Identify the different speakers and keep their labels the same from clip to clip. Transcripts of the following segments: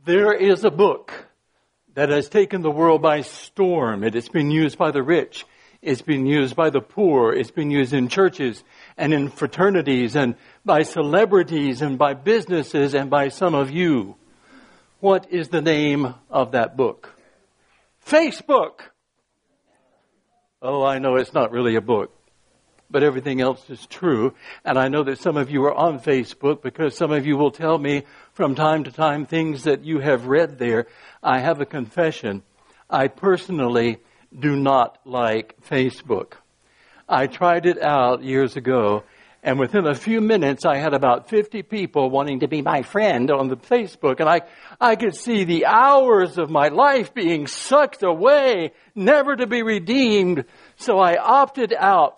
Speaker 1: There is a book that has taken the world by storm. It has been used by the rich. It's been used by the poor. It's been used in churches and in fraternities and by celebrities and by businesses and by some of you. What is the name of that book? Facebook. Oh, I know it's not really a book, but everything else is true. And I know that some of you are on Facebook because some of you will tell me from time to time things that you have read there. I have a confession. I personally do not like Facebook. I tried it out years ago, and within a few minutes I had about 50 people wanting to be my friend on the Facebook, and I could see the hours of my life being sucked away, never to be redeemed, so I opted out.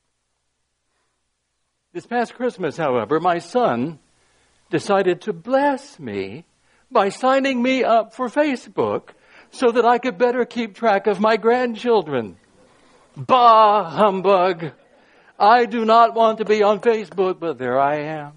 Speaker 1: This past Christmas, however, my son decided to bless me by signing me up for Facebook so that I could better keep track of my grandchildren. Bah, humbug. I do not want to be on Facebook, but there I am.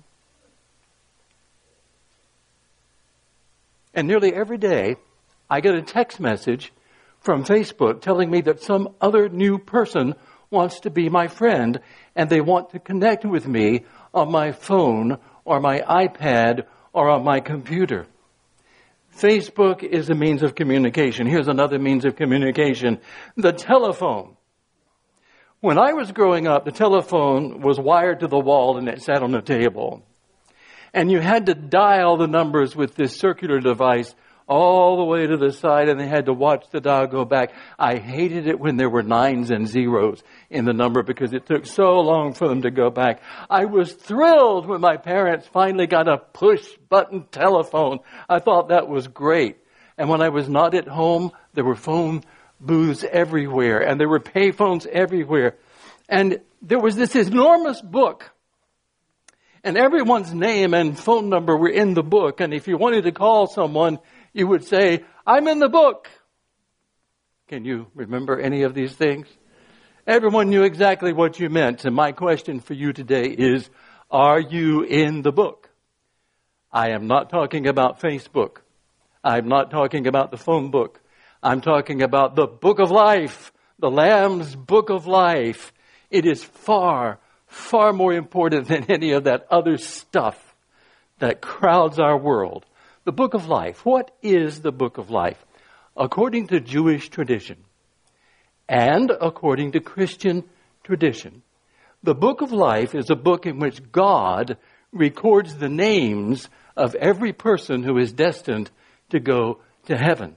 Speaker 1: And nearly every day, I get a text message from Facebook telling me that some other new person wants to be my friend, and they want to connect with me on my phone or my iPad or on my computer. Facebook is a means of communication. Here's another means of communication: the telephone. When I was growing up, the telephone was wired to the wall and it sat on a table. And you had to dial the numbers with this circular device all the way to the side, and they had to watch the dial go back. I hated it when there were 9s and 0s in the number because it took so long for them to go back. I was thrilled when my parents finally got a push-button telephone. I thought that was great. And when I was not at home, there were phone booths everywhere, and there were pay phones everywhere. And there was this enormous book, and everyone's name and phone number were in the book. And if you wanted to call someone, you would say, "I'm in the book." Can you remember any of these things? Everyone knew exactly what you meant. And my question for you today is, are you in the book? I am not talking about Facebook. I'm not talking about the phone book. I'm talking about the book of life, the Lamb's book of life. It is far, far more important than any of that other stuff that crowds our world. The book of life. What is the book of life? According to Jewish tradition and according to Christian tradition, the book of life is a book in which God records the names of every person who is destined to go to heaven.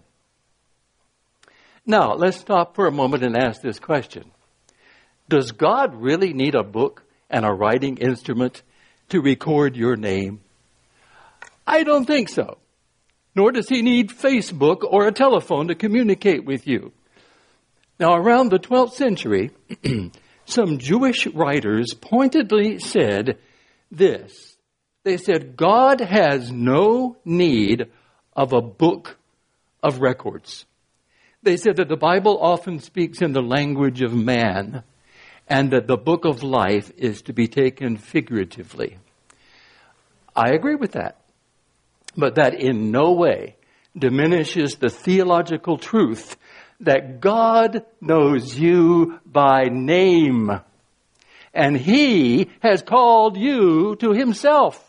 Speaker 1: Now, let's stop for a moment and ask this question. Does God really need a book and a writing instrument to record your name? I don't think so. Nor does he need Facebook or a telephone to communicate with you. Now, around the 12th century, some Jewish writers pointedly said this. They said, God has no need of a book of records. They said that the Bible often speaks in the language of man, and that the book of life is to be taken figuratively. I agree with that. But that in no way diminishes the theological truth that God knows you by name. And he has called you to himself.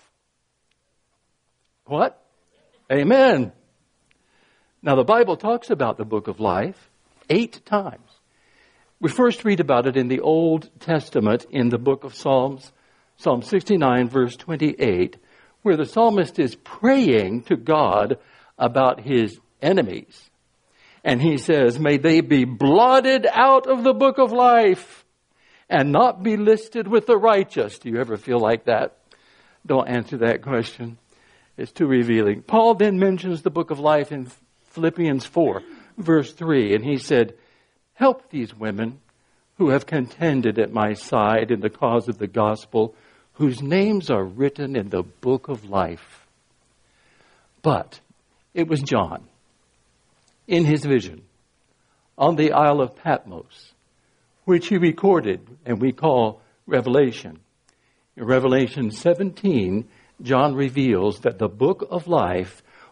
Speaker 1: What? Amen. Now the Bible talks about the book of life 8 times. We first read about it in the Old Testament in the book of Psalms, Psalm 69, verse 28, where the psalmist is praying to God about his enemies. And he says, may they be blotted out of the book of life and not be listed with the righteous. Do you ever feel like that? Don't answer that question. It's too revealing. Paul then mentions the book of life in Philippians 4, verse 3. And he said, help these women who have contended at my side in the cause of the gospel, whose names are written in the book of life. But it was John, in his vision, on the Isle of Patmos, which he recorded and we call Revelation. In Revelation 17, John reveals that the book of life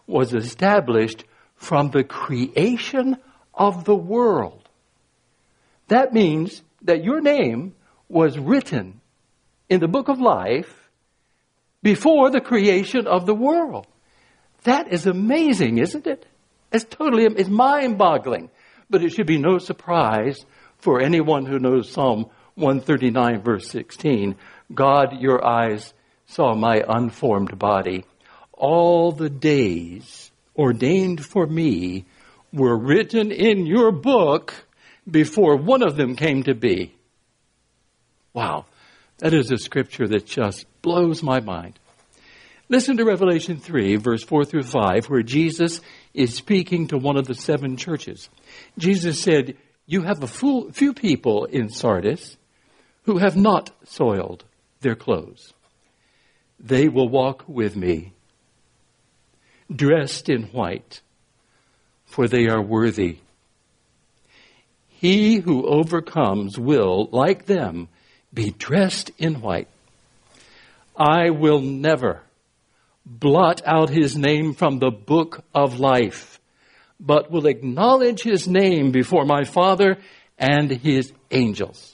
Speaker 1: was established from the creation of the world. That means that your name was written in the book of life before the creation of the world. That is amazing, isn't it? It's mind-boggling. But it should be no surprise for anyone who knows Psalm 139, verse 16. God, your eyes saw my unformed body. All the days ordained for me were written in your book before one of them came to be. Wow, that is a scripture that just blows my mind. Listen to Revelation 3, verse 4 through 5, where Jesus is speaking to one of the 7 churches. Jesus said, you have a few people in Sardis who have not soiled their clothes. They will walk with me, dressed in white, for they are worthy. He who overcomes will, like them, be dressed in white. I will never blot out his name from the book of life, but will acknowledge his name before my Father and his angels.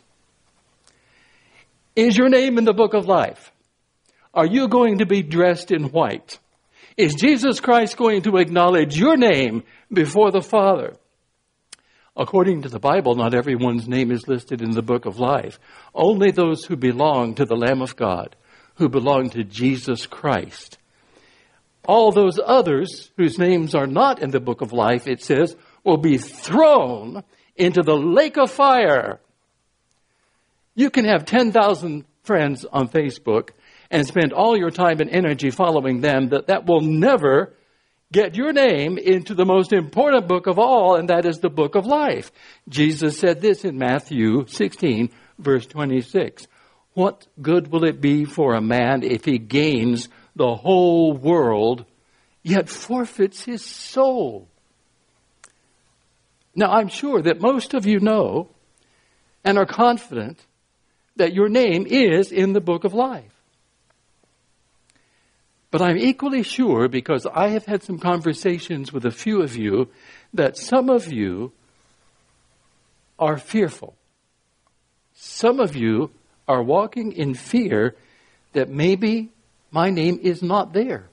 Speaker 1: Is your name in the book of life? Are you going to be dressed in white? Is Jesus Christ going to acknowledge your name before the Father? According to the Bible, not everyone's name is listed in the book of life. Only those who belong to the Lamb of God, who belong to Jesus Christ. All those others whose names are not in the book of life, it says, will be thrown into the lake of fire. You can have 10,000 friends on Facebook and spend all your time and energy following them, that will never get your name into the most important book of all, and that is the book of life. Jesus said this in Matthew 16, verse 26. What good will it be for a man if he gains the whole world, yet forfeits his soul? Now, I'm sure that most of you know and are confident that your name is in the book of life. But I'm equally sure, because I have had some conversations with a few of you, that some of you are fearful. Some of you are walking in fear that maybe my name is not there.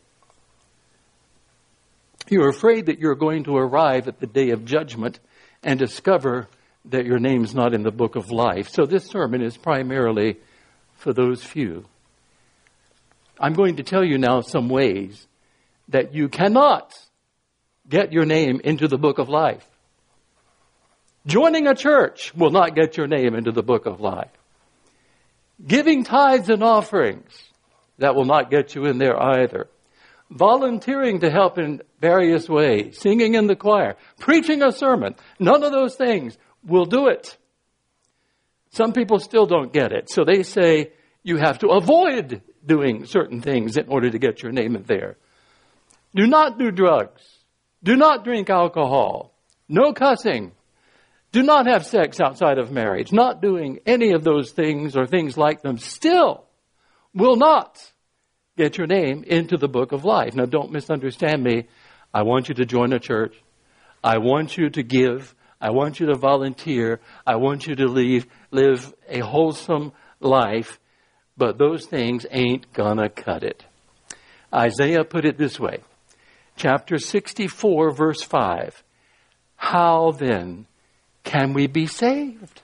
Speaker 1: You're afraid that you're going to arrive at the day of judgment and discover that your name's not in the book of life. So this sermon is primarily for those few. I'm going to tell you now some ways that you cannot get your name into the book of life. Joining a church will not get your name into the book of life. Giving tithes and offerings, that will not get you in there either. Volunteering to help in various ways, singing in the choir, preaching a sermon, none of those things will do it. Some people still don't get it, so they say you have to avoid doing certain things in order to get your name in there. Do not do drugs. Do not drink alcohol. No cussing. Do not have sex outside of marriage. Not doing any of those things or things like them still will not get your name into the book of life. Now, don't misunderstand me. I want you to join a church. I want you to give. I want you to volunteer. I want you to live a wholesome life. But those things ain't gonna cut it. Isaiah put it this way. Chapter 64, verse 5. How then can we be saved?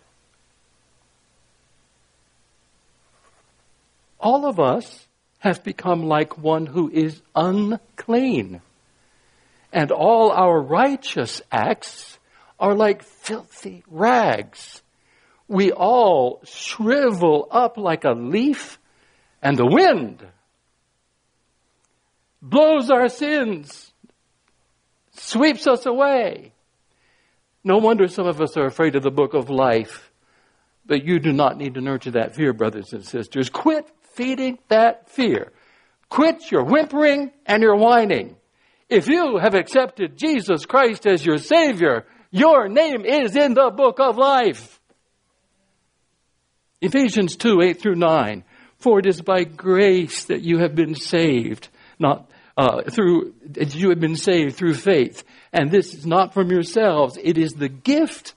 Speaker 1: All of us have become like one who is unclean. And all our righteous acts are like filthy rags. We all shrivel up like a leaf, and the wind blows our sins, sweeps us away. No wonder some of us are afraid of the book of life. But you do not need to nurture that fear, brothers and sisters. Quit feeding that fear. Quit your whimpering and your whining. If you have accepted Jesus Christ as your Savior, your name is in the book of life. Ephesians 2, 8 through 9. For it is by grace that you have been saved, not you have been saved through faith. And this is not from yourselves. It is the gift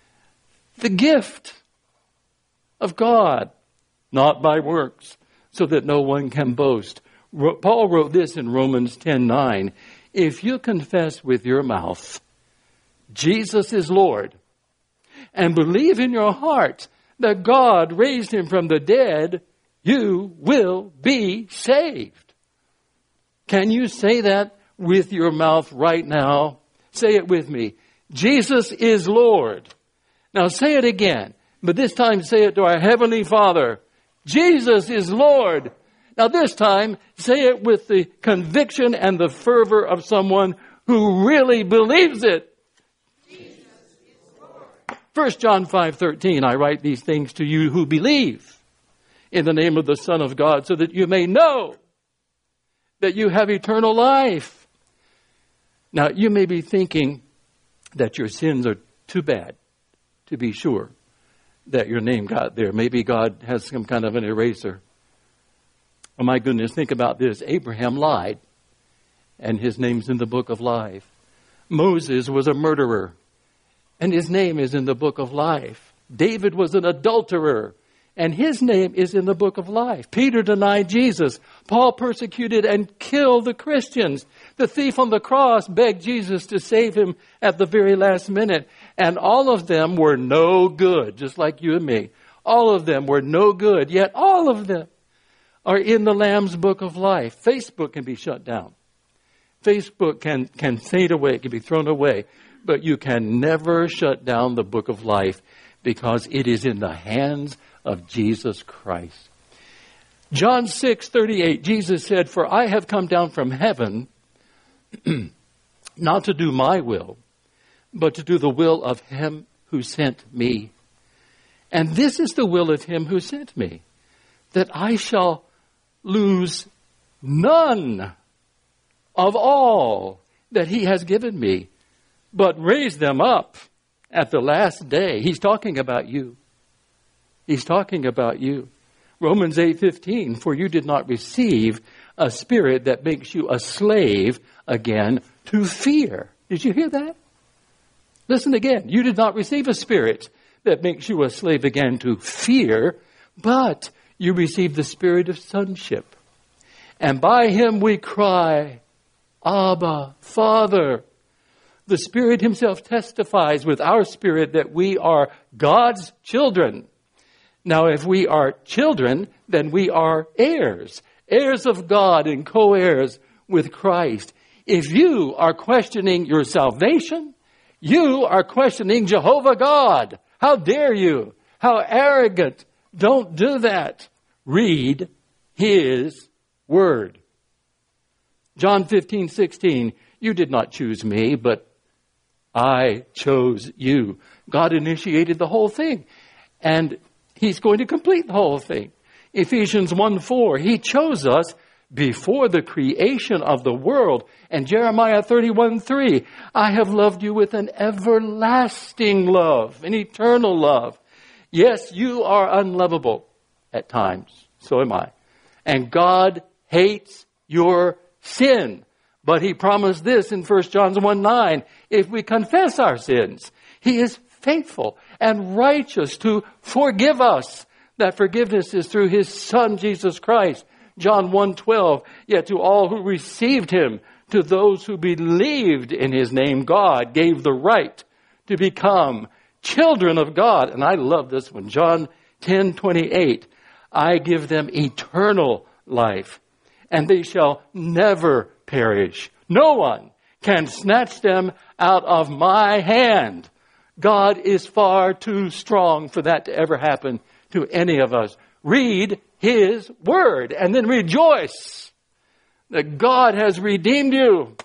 Speaker 1: of God, not by works, so that no one can boast. Paul wrote this in Romans 10:9. If you confess with your mouth, Jesus is Lord, and believe in your heart that God raised him from the dead, you will be saved. Can you say that with your mouth right now? Say it with me. Jesus is Lord. Now say it again, but this time say it to our Heavenly Father. Jesus is Lord. Now this time, say it with the conviction and the fervor of someone who really believes it. Jesus is Lord. 1 John 5:13, I write these things to you who believe in the name of the Son of God, so that you may know that you have eternal life. Now you may be thinking that your sins are too bad to be sure that your name got there. Maybe God has some kind of an eraser. Oh my goodness, think about this. Abraham lied, and his name's in the book of life. Moses was a murderer, and his name is in the book of life. David was an adulterer, and his name is in the book of life. Peter denied Jesus. Paul persecuted and killed the Christians. The thief on the cross begged Jesus to save him at the very last minute. And all of them were no good, just like you and me. All of them were no good, yet all of them are in the Lamb's book of life. Facebook can be shut down. Facebook can fade away, it can be thrown away. But you can never shut down the book of life because it is in the hands of Jesus Christ. John 6:38, Jesus said, "For I have come down from heaven not to do my will, but to do the will of him who sent me. And this is the will of him who sent me, that I shall lose none of all that he has given me, but raise them up at the last day." He's talking about you. He's talking about you. Romans 8:15, "For you did not receive a spirit that makes you a slave again to fear." Did you hear that? Listen again. You did not receive a spirit that makes you a slave again to fear, but you received the spirit of sonship. And by him we cry, "Abba, Father." The Spirit himself testifies with our spirit that we are God's children. Now, if we are children, then we are heirs, heirs of God and co-heirs with Christ. If you are questioning your salvation, you are questioning Jehovah God. How dare you? How arrogant. Don't do that. Read his word. John 15:16, "You did not choose me, but I chose you." God initiated the whole thing, and he's going to complete the whole thing. Ephesians 1:4, he chose us before the creation of the world. And Jeremiah 31:3, "I have loved you with an everlasting love, an eternal love." Yes, you are unlovable at times. So am I. And God hates your sin. But he promised this in 1 John 1:9, if we confess our sins, he is faithful and righteous to forgive us. That forgiveness is through his Son, Jesus Christ. John 1:12, "Yet to all who received him, to those who believed in his name, God gave the right to become children of God." And I love this one. John 10:28, "I give them eternal life, and they shall never perish. No one can snatch them out of my hand." God is far too strong for that to ever happen to any of us. Read his word and then rejoice that God has redeemed you.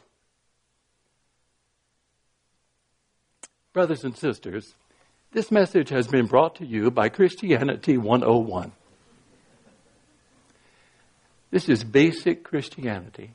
Speaker 1: Brothers and sisters, this message has been brought to you by Christianity 101. This is basic Christianity.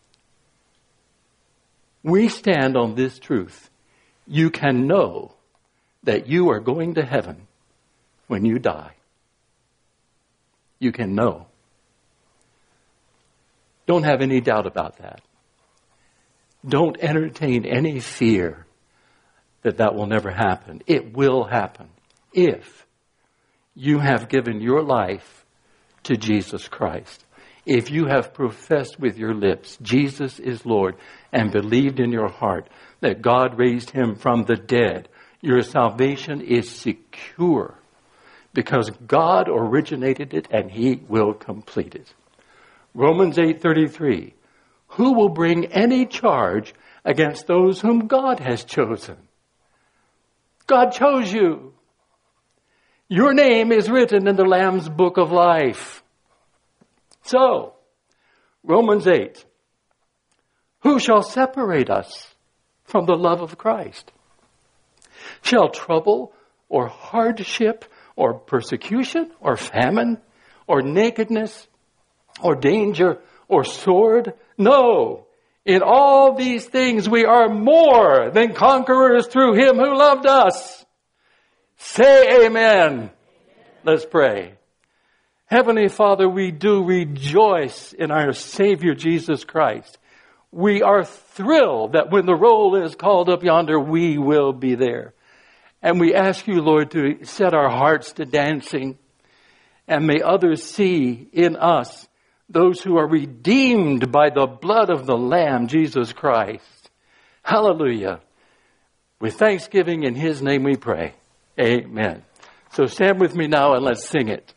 Speaker 1: We stand on this truth. You can know that you are going to heaven when you die. You can know. Don't have any doubt about that. Don't entertain any fear that that will never happen. It will happen if you have given your life to Jesus Christ. If you have professed with your lips, Jesus is Lord, and believed in your heart that God raised him from the dead, your salvation is secure because God originated it and he will complete it. Romans 8:33. Who will bring any charge against those whom God has chosen? God chose you. Your name is written in the Lamb's book of life. So, Romans 8. Who shall separate us from the love of Christ? Shall trouble or hardship or persecution or famine or nakedness or danger or sword? No, in all these things we are more than conquerors through him who loved us. Say amen. Let's pray. Heavenly Father, we do rejoice in our Savior Jesus Christ. We are thrilled that when the roll is called up yonder, we will be there. And we ask you, Lord, to set our hearts to dancing. And may others see in us those who are redeemed by the blood of the Lamb, Jesus Christ. Hallelujah. With thanksgiving in his name we pray. Amen. So stand with me now and let's sing it.